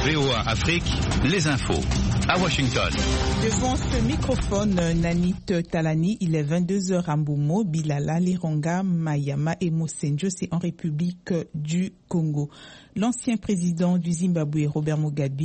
VOA Afrique, les infos. À Washington. Devant ce microphone, Nanit Talani, il est 22h à Mbumo, Bilala, Lironga, Mayama et Mosenjo, c'est en République du Congo. L'ancien président du Zimbabwe, Robert Mugabe,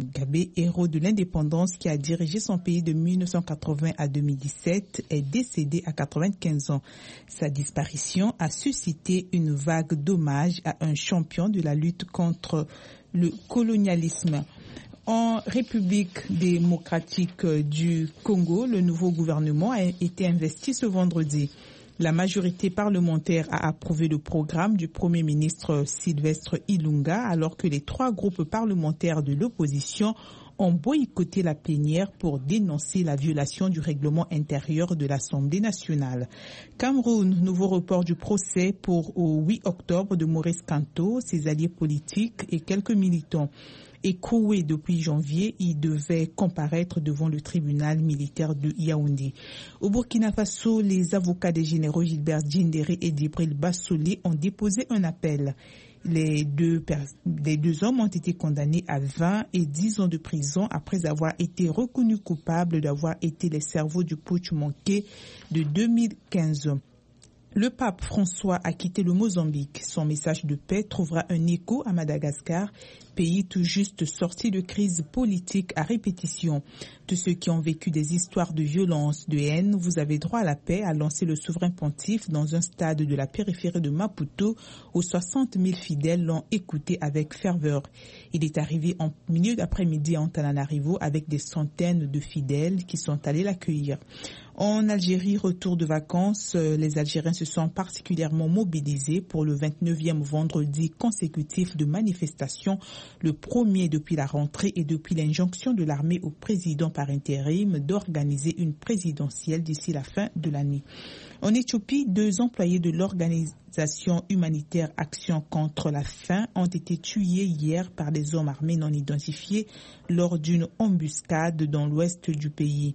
héros de l'indépendance qui a dirigé son pays de 1980 à 2017, est décédé à 95 ans. Sa disparition a suscité une vague d'hommages à un champion de la lutte contre le colonialisme. En République démocratique du Congo, le nouveau gouvernement a été investi ce vendredi. La majorité parlementaire a approuvé le programme du Premier ministre Sylvestre Ilunga, alors que les trois groupes parlementaires de l'opposition ont boycotté la plénière pour dénoncer la violation du règlement intérieur de l'Assemblée nationale. Cameroun, nouveau report du procès au 8 octobre de Maurice Kamto, ses alliés politiques et quelques militants. Écroué depuis janvier, il devait comparaître devant le tribunal militaire de Yaoundé. Au Burkina Faso, les avocats des généraux Gilbert Djindéré et Djibril Bassolé ont déposé un appel. Les deux hommes ont été condamnés à 20 et 10 ans de prison après avoir été reconnus coupables d'avoir été les cerveaux du putsch manqué de 2015. Le pape François a quitté le Mozambique. Son message de paix trouvera un écho à Madagascar, pays tout juste sorti de crise politique à répétition. Tous ceux qui ont vécu des histoires de violence, de haine, vous avez droit à la paix, a lancé le souverain pontife dans un stade de la périphérie de Maputo où 60 000 fidèles l'ont écouté avec ferveur. Il est arrivé en milieu d'après-midi à Antananarivo avec des centaines de fidèles qui sont allés l'accueillir. En Algérie, retour de vacances, les Algériens se sont particulièrement mobilisés pour le 29e vendredi consécutif de manifestation, le premier depuis la rentrée et depuis l'injonction de l'armée au président par intérim d'organiser une présidentielle d'ici la fin de l'année. En Éthiopie, 2 employés de l'organisation humanitaire Action contre la faim ont été tués hier par des hommes armés non identifiés lors d'une embuscade dans l'ouest du pays.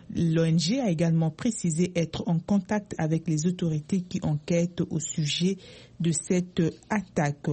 L'ONG a également précisé être en contact avec les autorités qui enquêtent au sujet de cette attaque.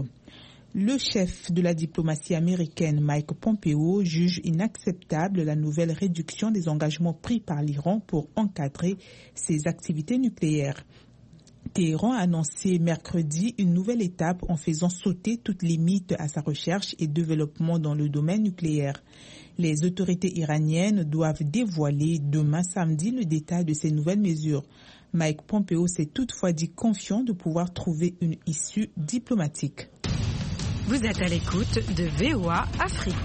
Le chef de la diplomatie américaine, Mike Pompeo, juge inacceptable la nouvelle réduction des engagements pris par l'Iran pour encadrer ses activités nucléaires. Téhéran a annoncé mercredi une nouvelle étape en faisant sauter toute limite à sa recherche et développement dans le domaine nucléaire. Les autorités iraniennes doivent dévoiler demain samedi le détail de ces nouvelles mesures. Mike Pompeo s'est toutefois dit confiant de pouvoir trouver une issue diplomatique. Vous êtes à l'écoute de VOA Afrique.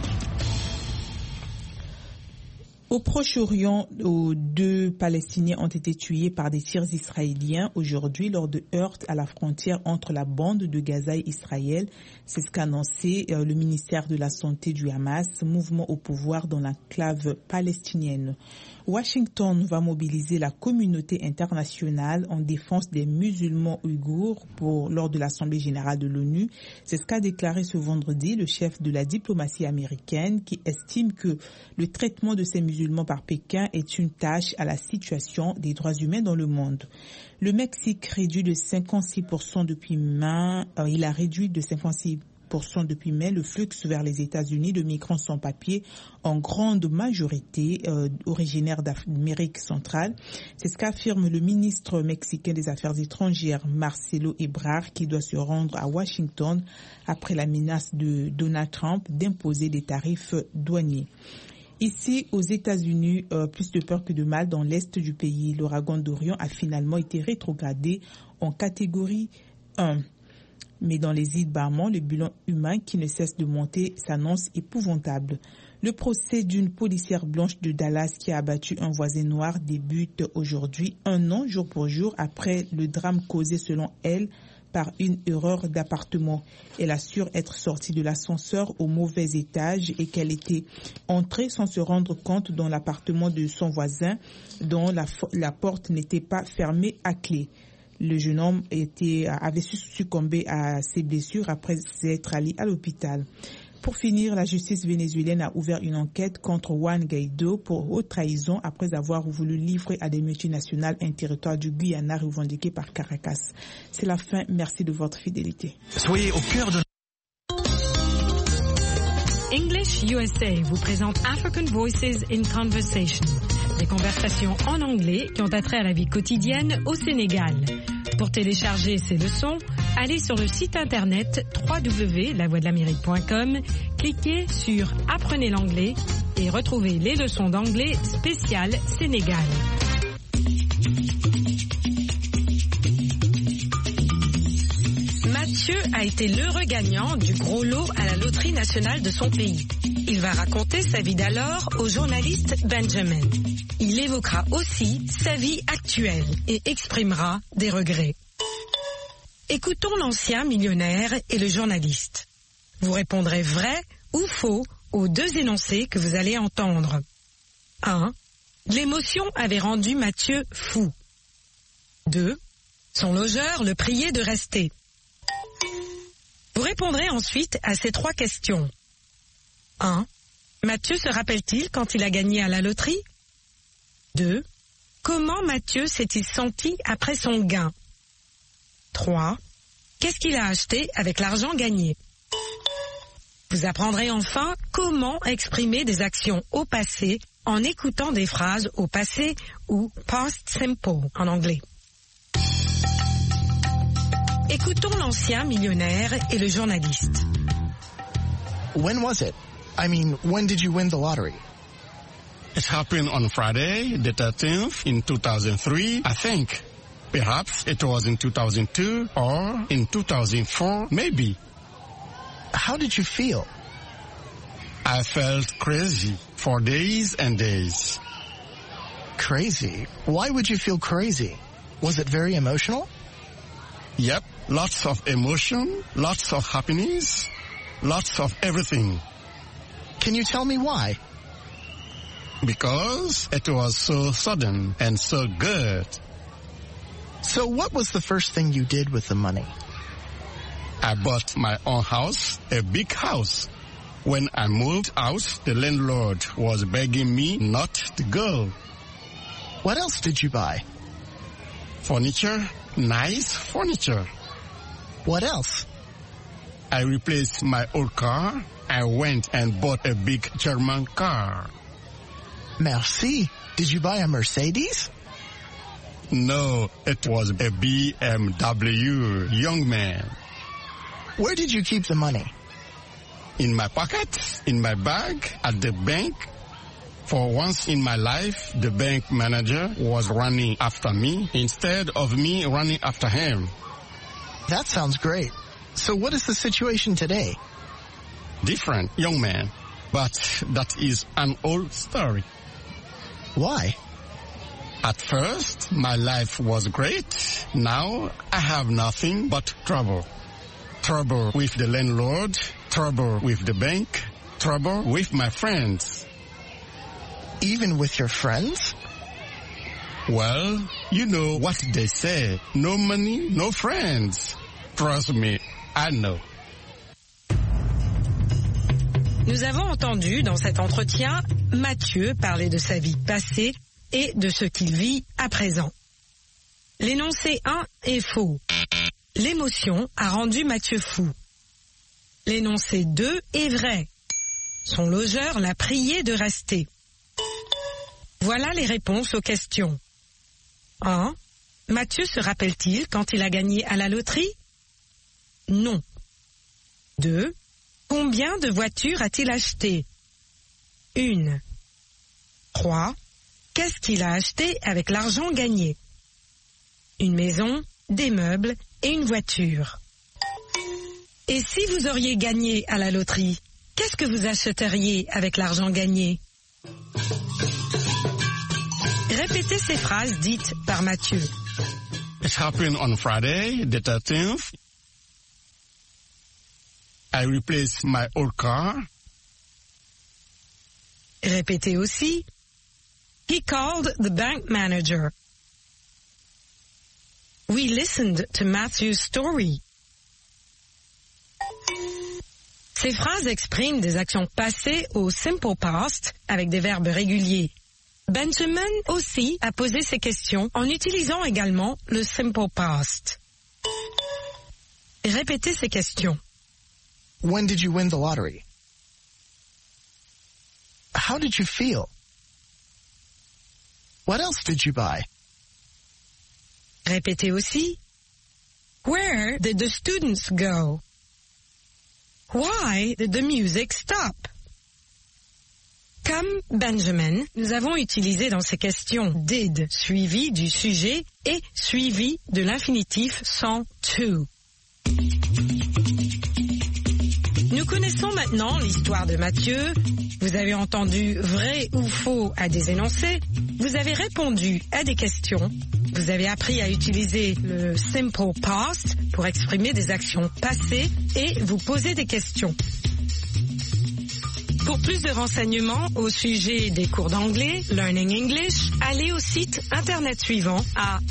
Au Proche-Orient, 2 Palestiniens ont été tués par des tirs israéliens aujourd'hui lors de heurts à la frontière entre la bande de Gaza et Israël. C'est ce qu'a annoncé le ministère de la Santé du Hamas, mouvement au pouvoir dans l'enclave palestinienne. Washington va mobiliser la communauté internationale en défense des musulmans ouïghours lors de l'Assemblée générale de l'ONU. C'est ce qu'a déclaré ce vendredi le chef de la diplomatie américaine qui estime que le traitement de ces musulmans par Pékin est une tâche à la situation des droits humains dans le monde. Le Mexique réduit de 56% depuis mai. Il a réduit de 56% depuis mai le flux vers les États-Unis de migrants sans papier, en grande majorité originaires d'Amérique centrale. C'est ce qu'affirme le ministre mexicain des Affaires étrangères, Marcelo Ebrard, qui doit se rendre à Washington après la menace de Donald Trump d'imposer des tarifs douaniers. Ici, aux États-Unis, plus de peur que de mal dans l'est du pays. L'ouragan Dorian a finalement été rétrogradé en catégorie 1. Mais dans les îles Bahama, le bilan humain qui ne cesse de monter s'annonce épouvantable. Le procès d'une policière blanche de Dallas qui a abattu un voisin noir débute aujourd'hui, 1 an jour pour jour après le drame causé selon elle par une erreur d'appartement. Elle assure être sortie de l'ascenseur au mauvais étage et qu'elle était entrée sans se rendre compte dans l'appartement de son voisin dont la porte n'était pas fermée à clé. Le jeune homme avait succombé à ses blessures après être allé à l'hôpital. Pour finir, la justice vénézuélienne a ouvert une enquête contre Juan Guaido pour haute trahison après avoir voulu livrer à des multinationales un territoire du Guyana revendiqué par Caracas. C'est la fin. Merci de votre fidélité. Soyez au cœur de English USA vous présente African Voices in Conversation, des conversations en anglais qui ont attrait à la vie quotidienne au Sénégal. Pour télécharger ces leçons, allez sur le site internet www.lavoixdelamérique.com, cliquez sur Apprenez l'anglais et retrouvez les leçons d'anglais spéciales Sénégal. Mathieu a été l'heureux gagnant du gros lot à la loterie nationale de son pays. Il va raconter sa vie d'alors au journaliste Benjamin. Il évoquera aussi sa vie actuelle et exprimera des regrets. Écoutons l'ancien millionnaire et le journaliste. Vous répondrez vrai ou faux aux deux énoncés que vous allez entendre. 1. L'émotion avait rendu Mathieu fou. 2. Son logeur le priait de rester. Vous répondrez ensuite à ces trois questions. 1. Mathieu se rappelle-t-il quand il a gagné à la loterie? 2. Comment Mathieu s'est-il senti après son gain? 3. Qu'est-ce qu'il a acheté avec l'argent gagné? Vous apprendrez enfin comment exprimer des actions au passé en écoutant des phrases au passé ou past simple en anglais. Écoutons l'ancien millionnaire et le journaliste. When was it? I mean, when did you win the lottery? It happened on Friday, the 13th, in 2003, I think. Perhaps it was in 2002 or in 2004, maybe. How did you feel? I felt crazy for days and days. Crazy? Why would you feel crazy? Was it very emotional? Yep, lots of emotion, lots of happiness, lots of everything. Can you tell me why? Because it was so sudden and so good. So what was the first thing you did with the money? I bought my own house, a big house. When I moved out, the landlord was begging me not to go. What else did you buy? Furniture, nice furniture. What else? I replaced my old car. I went and bought a big German car. Merci. Did you buy a Mercedes? No, it was a BMW, young man. Where did you keep the money? In my pocket, in my bag, at the bank. For once in my life, the bank manager was running after me instead of me running after him. That sounds great. So what is the situation today? Different, young man. But that is an old story. Why? At first, my life was great. Now, I have nothing but trouble. Trouble with the landlord, trouble with the bank, trouble with my friends. Even with your friends? Well, you know what they say. No money, no friends. Trust me, I know. Nous avons entendu dans cet entretien Mathieu parler de sa vie passée et de ce qu'il vit à présent. L'énoncé 1 est faux. L'émotion a rendu Mathieu fou. L'énoncé 2 est vrai. Son logeur l'a prié de rester. Voilà les réponses aux questions. 1. Mathieu se rappelle-t-il quand il a gagné à la loterie? Non. 2. Combien de voitures a-t-il acheté? 1. 3. Qu'est-ce qu'il a acheté avec l'argent gagné? Une maison, des meubles et une voiture. Et si vous auriez gagné à la loterie, qu'est-ce que vous achèteriez avec l'argent gagné? Répétez ces phrases dites par Mathieu. It happened on Friday, the 13th. I replaced my old car. Répétez aussi. He called the bank manager. We listened to Matthew's story. Ces phrases expriment des actions passées au simple past avec des verbes réguliers. Benjamin aussi a posé ces questions en utilisant également le simple past. Répétez ces questions. When did you win the lottery? how did you feel? What else did you buy? Répétez aussi. Where did the students go? Why did the music stop? Comme Benjamin, nous avons utilisé dans ces questions did suivi du sujet et suivi de l'infinitif sans to. Nous connaissons maintenant l'histoire de Matthieu. Vous avez entendu vrai ou faux à des énoncés. Vous avez répondu à des questions. Vous avez appris à utiliser le simple past pour exprimer des actions passées et vous poser des questions. Pour plus de renseignements au sujet des cours d'anglais, Learning English, allez au site internet suivant à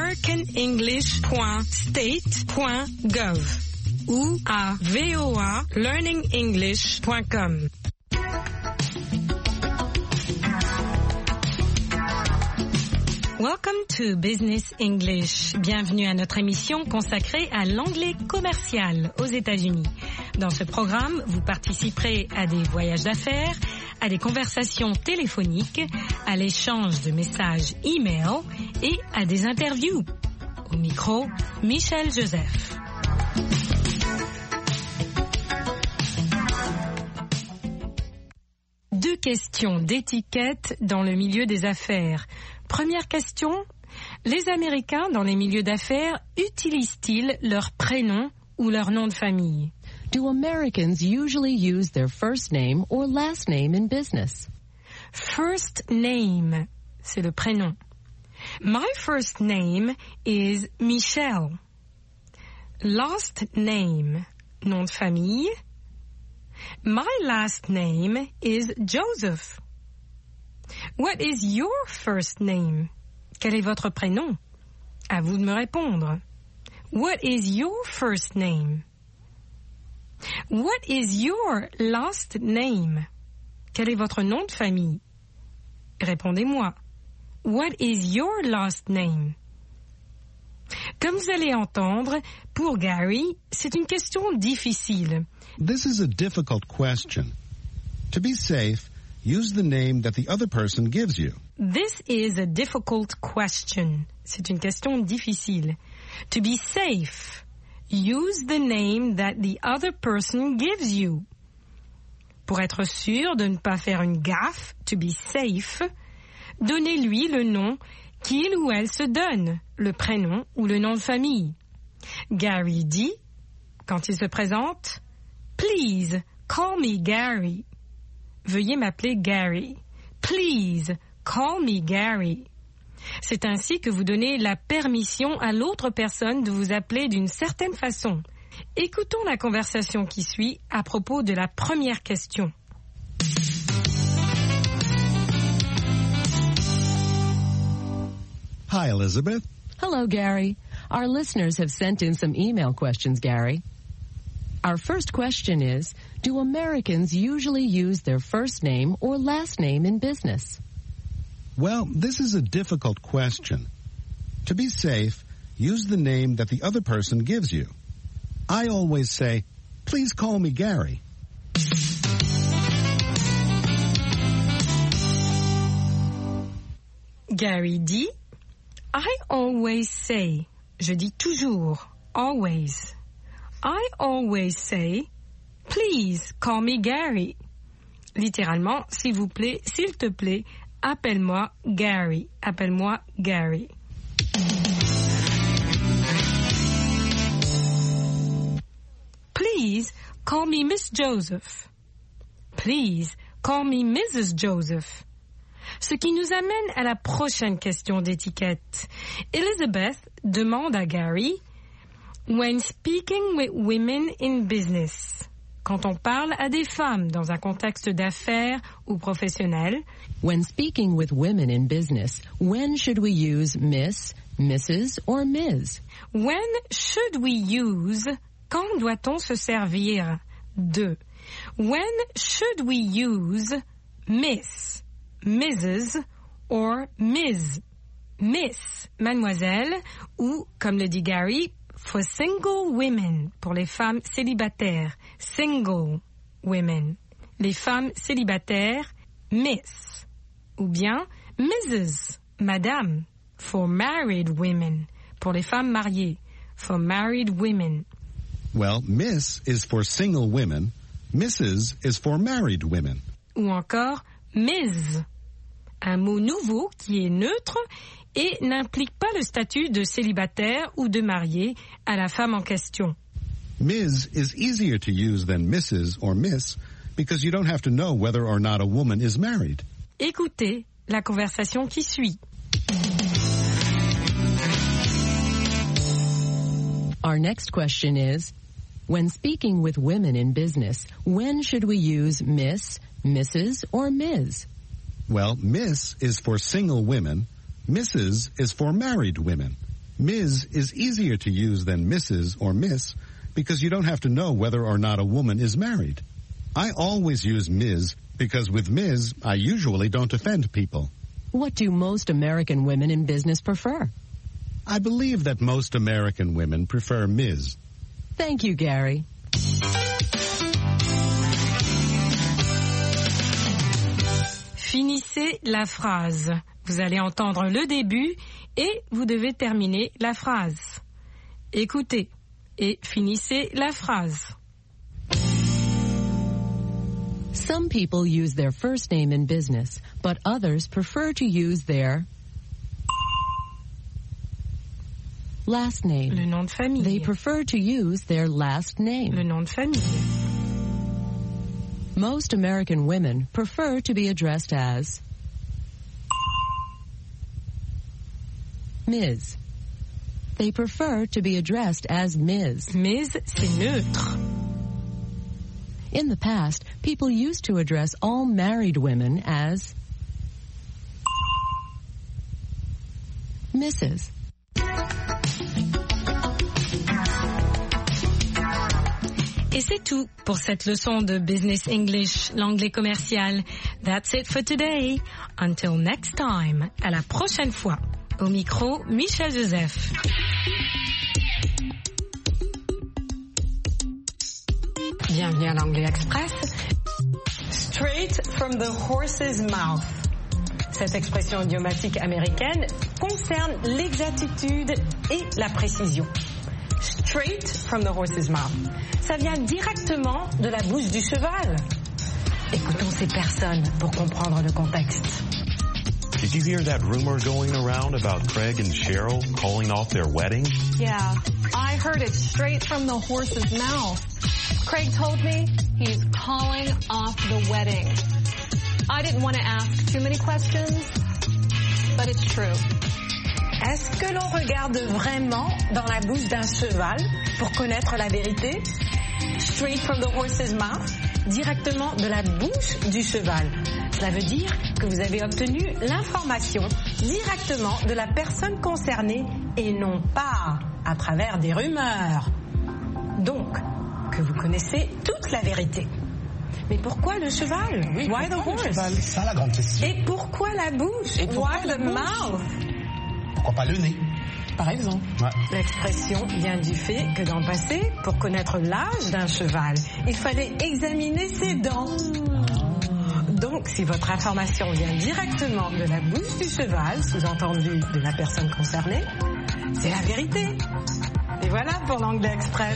americanenglish.state.gov ou à voalearningenglish.com. Welcome to Business English. Bienvenue à notre émission consacrée à l'anglais commercial aux États-Unis. Dans ce programme, vous participerez à des voyages d'affaires, à des conversations téléphoniques, à l'échange de messages e-mail et à des interviews. Au micro, Michel Joseph. Deux questions d'étiquette dans le milieu des affaires. Première question, les Américains dans les milieux d'affaires utilisent-ils leur prénom ou leur nom de famille? Do Americans usually use their first name or last name in business? First name, c'est le prénom. My first name is Michelle. Last name, nom de famille. My last name is Joseph. What is your first name? Quel est votre prénom? À vous de me répondre. What is your first name? What is your last name? Quel est votre nom de famille? Répondez-moi. What is your last name? Comme vous allez entendre, pour Gary, c'est une question difficile. This is a difficult question. To be safe, use the name that the other person gives you. This is a difficult question. C'est une question difficile. To be safe, use the name that the other person gives you. Pour être sûr de ne pas faire une gaffe, to be safe, donnez-lui le nom qu'il ou elle se donne, le prénom ou le nom de famille. Gary dit, quand il se présente, Please, call me Gary. Veuillez m'appeler Gary. Please, call me Gary. C'est ainsi que vous donnez la permission à l'autre personne de vous appeler d'une certaine façon. Écoutons la conversation qui suit à propos de la première question. Hi, Elizabeth. Hello, Gary. Our listeners have sent in some email questions, Gary. Our first question is, do Americans usually use their first name or last name in business? Well, this is a difficult question. To be safe, use the name that the other person gives you. I always say, please call me Gary. Gary dit, I always say, je dis toujours, always. I always say, please call me Gary. Littéralement, s'il vous plaît, s'il te plaît, appelle-moi Gary. Appelle-moi Gary. Please call me Miss Joseph. Please call me Mrs. Joseph. Ce qui nous amène à la prochaine question d'étiquette. Elizabeth demande à Gary, when speaking with women in business, quand on parle à des femmes dans un contexte d'affaires ou professionnel, when speaking with women in business, when should we use Miss, Mrs. or Ms? When should we use, quand doit-on se servir de? When should we use Miss, Mrs. or Ms? Miss, mademoiselle, ou, comme le dit Gary, for single women, pour les femmes célibataires. Single women. Les femmes célibataires, Miss. Ou bien Mrs. Madame. For married women. Pour les femmes mariées. For married women. Well, Miss is for single women. Mrs. is for married women. Ou encore Ms. Un mot nouveau qui est neutre et n'implique pas le statut de célibataire ou de marié à la femme en question. Ms. is easier to use than Mrs. or Miss because you don't have to know whether or not a woman is married. Écoutez la conversation qui suit. Our next question is, when speaking with women in business, when should we use Miss, Mrs., or Ms? Well, Miss is for single women. Mrs. is for married women. Ms. is easier to use than Mrs. or Miss because you don't have to know whether or not a woman is married. I always use Ms. because with Ms, I usually don't offend people. What do most American women in business prefer? I believe that most American women prefer Ms. Thank you, Gary. Finissez la phrase. Vous allez entendre le début et vous devez terminer la phrase. Écoutez et finissez la phrase. Some people use their first name in business, but others prefer to use their last name. Le nom de famille. They prefer to use their last name. Le nom de famille. Most American women prefer to be addressed as Ms. They prefer to be addressed as Ms. Ms, c'est neutre. In the past, people used to address all married women as Mrs. Et c'est tout pour cette leçon de Business English, l'anglais commercial. That's it for today. Until next time. À la prochaine fois. Au micro, Michel Joseph. Bienvenue à l'Anglais Express. Straight from the horse's mouth. Cette expression idiomatique américaine concerne l'exactitude et la précision. Straight from the horse's mouth. Ça vient directement de la bouche du cheval. Écoutons ces personnes pour comprendre le contexte. Did you hear that rumor going around about Craig and Cheryl calling off their wedding? Yeah, I heard it straight from the horse's mouth. Craig told me he's calling off the wedding. I didn't want to ask too many questions, but it's true. Est-ce que l'on regarde vraiment dans la bouche d'un cheval pour connaître la vérité? Straight from the horse's mouth, directement de la bouche du cheval. Cela veut dire que vous avez obtenu l'information directement de la personne concernée et non pas à travers des rumeurs. Donc, que vous connaissez toute la vérité. Mais pourquoi le cheval? Oui, Why the horse? C'est ça la grande question. Et pourquoi la bouche? Why the mouth? Pourquoi pas le nez, par exemple? Ouais. L'expression vient du fait que dans le passé, pour connaître l'âge d'un cheval, il fallait examiner ses dents. Donc, si votre information vient directement de la bouche du cheval, sous-entendu de la personne concernée, c'est la vérité. Et voilà pour l'Anglais Express.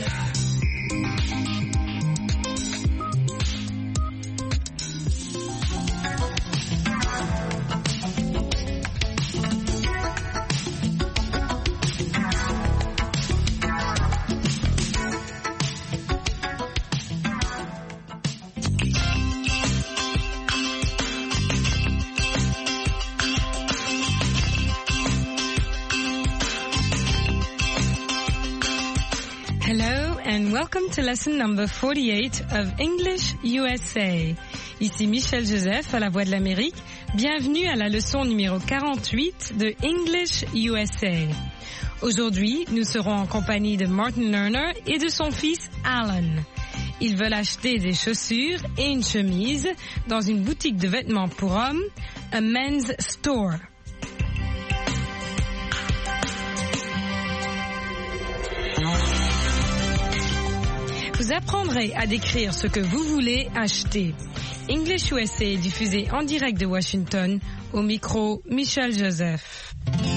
Hello and welcome to lesson number 48 of English USA. Ici Michel Joseph à la Voix de l'Amérique. Bienvenue à la leçon numéro 48 de English USA. Aujourd'hui, nous serons en compagnie de Martin Lerner et de son fils Alan. Ils veulent acheter des chaussures et une chemise dans une boutique de vêtements pour hommes, a men's store. Vous vous apprendrez à décrire ce que vous voulez acheter. English USA est diffusé en direct de Washington. Au micro, Michel Joseph.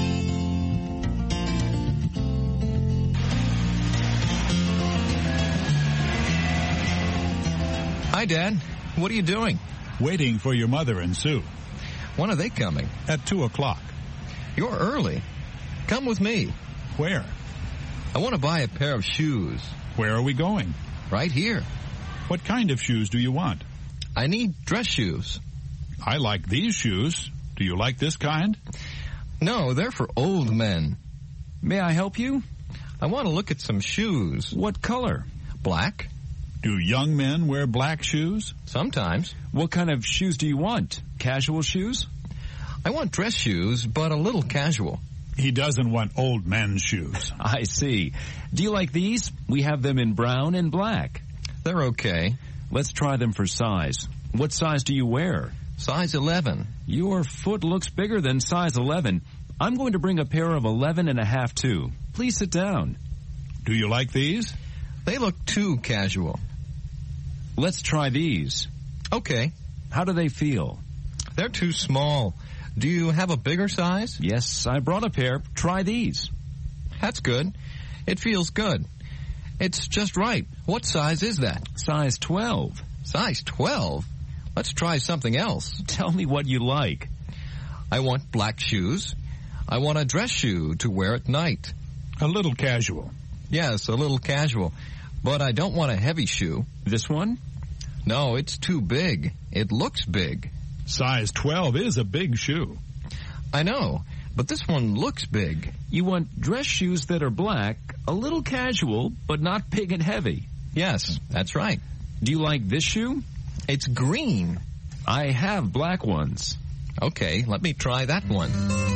Hi, Dad. What are you doing? Waiting for your mother and Sue. When are they coming? At 2 o'clock. You're early. Come with me. Where? I want to buy a pair of shoes. Where are we going? Right here. What kind of shoes do you want? I need dress shoes. I like these shoes. Do you like this kind? No, they're for old men. May I help you? I want to look at some shoes. What color? Black. Do young men wear black shoes? Sometimes. What kind of shoes do you want? Casual shoes? I want dress shoes, but a little casual. He doesn't want old men's shoes. I see. Do you like these? We have them in brown and black. They're okay. Let's try them for size. What size do you wear? Size 11. Your foot looks bigger than size 11. I'm going to bring a pair of 11 and a half too. Please sit down. Do you like these? They look too casual. Let's try these. Okay. How do they feel? They're too small. Do you have a bigger size? Yes, I brought a pair. Try these. That's good. It feels good. It's just right. What size is that? Size 12. Size 12? Let's try something else. Tell me what you like. I want black shoes. I want a dress shoe to wear at night. A little casual. Yes, a little casual. But I don't want a heavy shoe. This one? No, it's too big. It looks big. Size 12 is a big shoe. I know, but this one looks big. You want dress shoes that are black, a little casual, but not big and heavy. Yes, that's right. Do you like this shoe? It's green. I have black ones. Okay, let me try that one.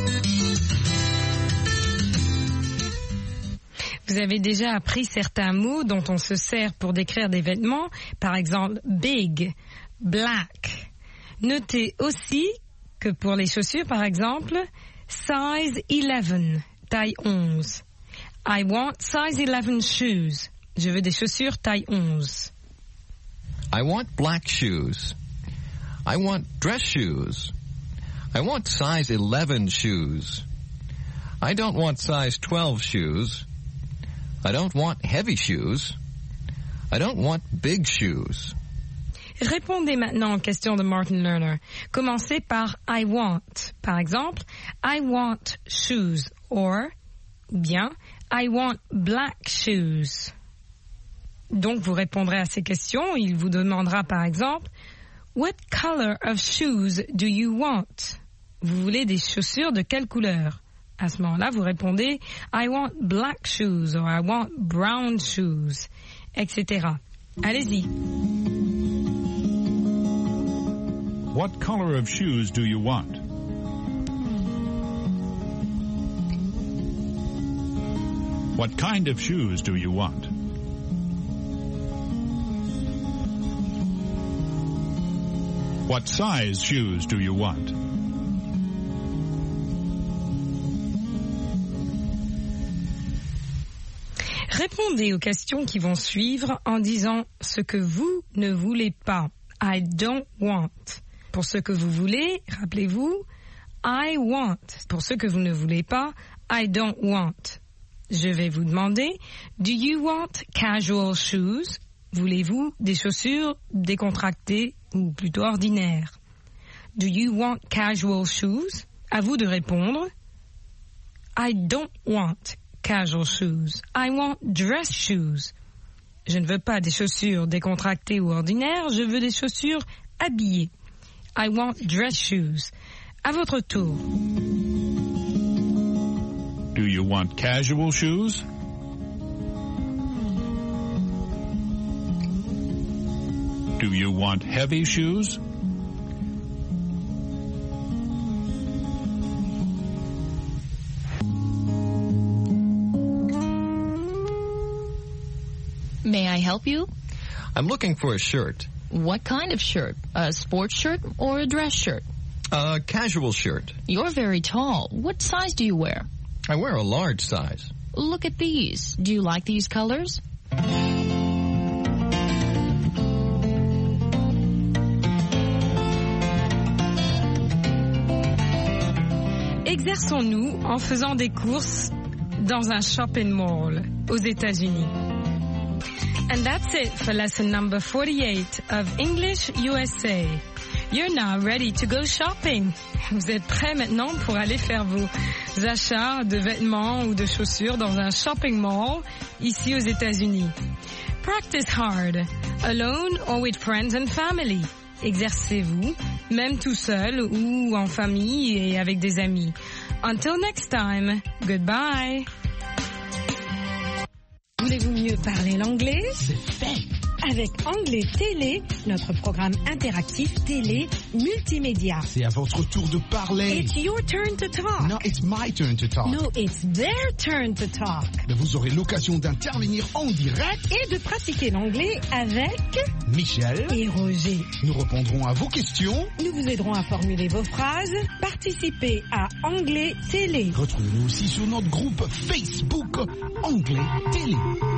Vous avez déjà appris certains mots dont on se sert pour décrire des vêtements, par exemple big, black. Notez aussi que pour les chaussures, par exemple, size 11, taille 11. I want size 11 shoes. Je veux des chaussures taille 11. I want black shoes. I want dress shoes. I want size 11 shoes. I don't want size 12 shoes. I don't want heavy shoes. I don't want big shoes. Répondez maintenant aux questions de Martin Lerner. Commencez par I want. Par exemple, I want shoes. Ou bien, I want black shoes. Donc, vous répondrez à ces questions. Il vous demandera par exemple, What color of shoes do you want? Vous voulez des chaussures de quelle couleur? À ce moment-là, vous répondez, I want black shoes or I want brown shoes, etc. Allez-y. What color of shoes do you want? What kind of shoes do you want? What size shoes do you want? Répondez aux questions qui vont suivre en disant ce que vous ne voulez pas. I don't want. Pour ce que vous voulez, rappelez-vous, I want. Pour ce que vous ne voulez pas, I don't want. Je vais vous demander, do you want casual shoes? Voulez-vous des chaussures décontractées ou plutôt ordinaires? Do you want casual shoes? À vous de répondre, I don't want casual shoes. I want dress shoes. Je ne veux pas des chaussures décontractées ou ordinaires, je veux des chaussures habillées. I want dress shoes. À votre tour. Do you want casual shoes? Do you want heavy shoes? May I help you? I'm looking for a shirt. What kind of shirt? A sports shirt or a dress shirt? A casual shirt. You're very tall. What size do you wear? I wear a large size. Look at these. Do you like these colors? Exerçons-nous en faisant des courses dans un shopping mall aux États-Unis. And that's it for lesson number 48 of English USA. You're now ready to go shopping. Vous êtes prêts maintenant pour aller faire vos achats de vêtements ou de chaussures dans un shopping mall ici aux États-Unis. Practice hard, alone or with friends and family. Exercez-vous, même tout seul ou en famille et avec des amis. Until next time, goodbye. Voulez-vous mieux parler l'anglais? C'est fait. Avec Anglais Télé, notre programme interactif télé multimédia. C'est à votre tour de parler. It's your turn to talk. No, it's my turn to talk. No, it's their turn to talk. Mais vous aurez l'occasion d'intervenir en direct et de pratiquer l'anglais avec Michel et Roger. Nous répondrons à vos questions. Nous vous aiderons à formuler vos phrases. Participez à Anglais Télé. Retrouvez-nous aussi sur notre groupe Facebook Anglais Télé.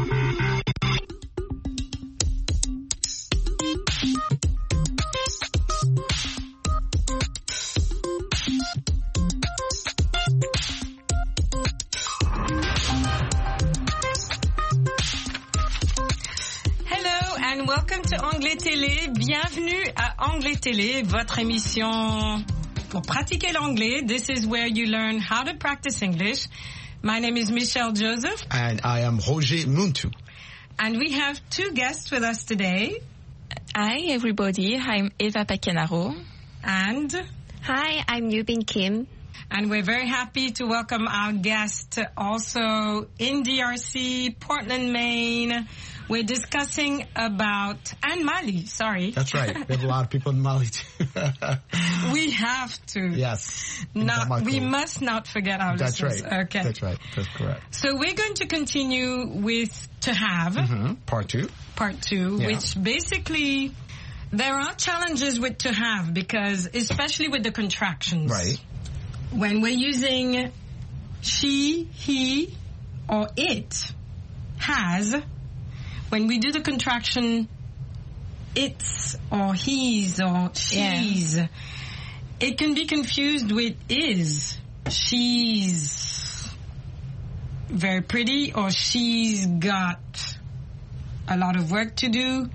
Welcome to Anglais Télé. Bienvenue à Anglais Télé, votre émission pour pratiquer l'anglais. This is where you learn how to practice English. My name is Michelle Joseph. And I am Roger Muntu. And we have two guests with us today. Hi, everybody. I'm Eva Pacanaro. And hi, I'm Yubin Kim. And we're very happy to welcome our guest also in DRC, Portland, Maine. We're discussing about, and Mali, sorry. That's right. We have a lot of people in Mali too. We have to. Yes. We must not forget our listeners. That's right. Okay. That's right. That's correct. So we're going to continue with to have. Mm-hmm. Part two, yeah. Which basically, there are challenges with to have because, especially with the contractions. Right. When we're using she, he, or it, has, when we do the contraction it's or he's or she's, it can be confused with is. She's very pretty or she's got a lot of work to do.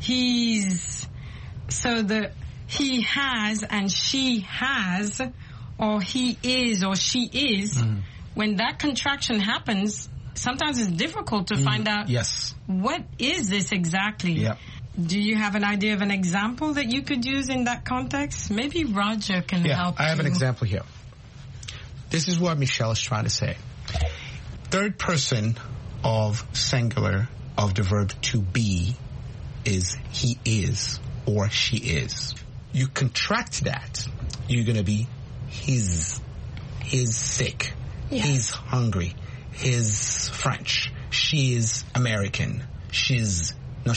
So the he has and she has or he is or she is, when that contraction happens, sometimes it's difficult to find out what is this exactly. Yep. Do you have an idea of an example that you could use in that context? Maybe Roger can help you. I have an example here. This is what Michelle is trying to say. Third person of singular of the verb to be is he is or she is. You contract that, you're going to be he's sick, he's hungry, he's French, she is American, she is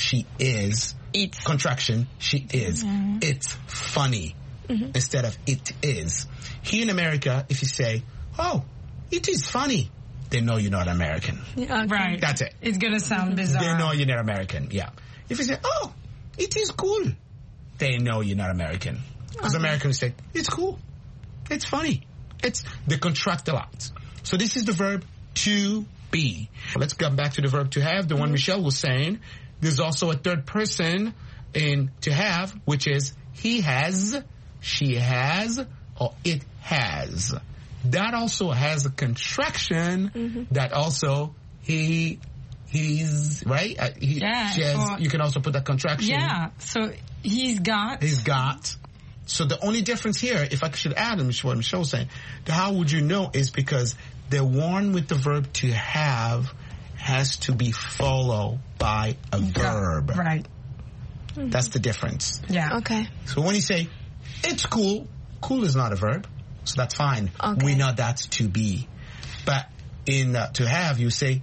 contraction, she is. It's funny instead of it is. Here in America, if you say, oh, it is funny, they know you're not American. Okay. Right. That's it. It's going to sound bizarre. They know you're not American, yeah. If you say, oh, it is cool, they know you're not American. Because Americans say, it's cool, it's funny. They contract a lot. So this is the verb to be. Let's come back to the verb to have, the one Michelle was saying. There's also a third person in to have, which is he has, she has, or it has. That also has a contraction that also he's, right? You can also put that contraction. Yeah, so he's got. So the only difference here, if I should add what Michelle was saying, how would you know is because the one with the verb to have has to be followed by a verb. Right. That's the difference. Yeah. Okay. So when you say, it's cool, cool is not a verb, so that's fine. Okay. We know that's to be. But in to have, you say,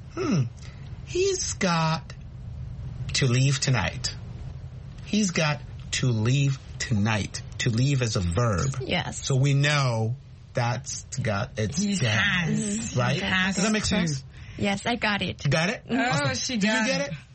he's got to leave tonight. He's got to leave tonight. To leave as a verb. Yes. So we know that's got, it's he has. Right? Has. Does that make sense? Yes, I got it. You got it? Oh, she got it. Did you get it?